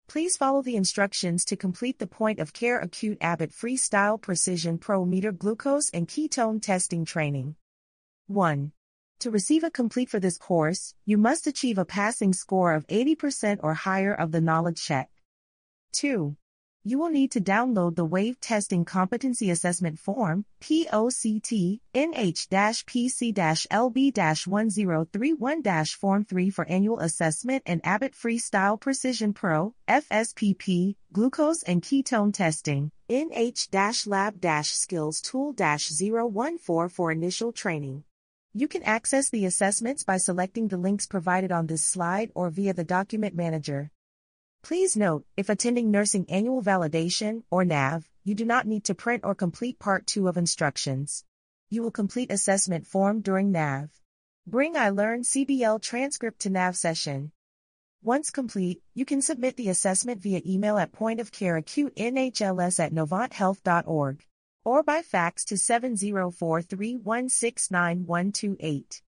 Please follow the instructions to complete the Point of Care Acute Abbott Freestyle Precision Pro Meter Glucose and Ketone Testing Training. 1. To receive a complete for this course, you must achieve a passing score of 80% or higher of the knowledge check. 2. You will need to download the WAVE Testing Competency Assessment Form, POCT, NH-PC-LB-1031- Form 3 for Annual Assessment and Abbott Freestyle Precision Pro, FSPP, Glucose and Ketone Testing, NH-Lab-Skills Tool-014 for Initial Training. You can access the assessments by selecting the links provided on this slide or via the Document Manager. Please note, if attending Nursing Annual Validation, or NAV, you do not need to print or complete Part 2 of instructions. You will complete assessment form during NAV. Bring iLearn CBL transcript to NAV session. Once complete, you can submit the assessment via email at pointofcareacutenhls@novanthealth.org or by fax to 704-316-9128.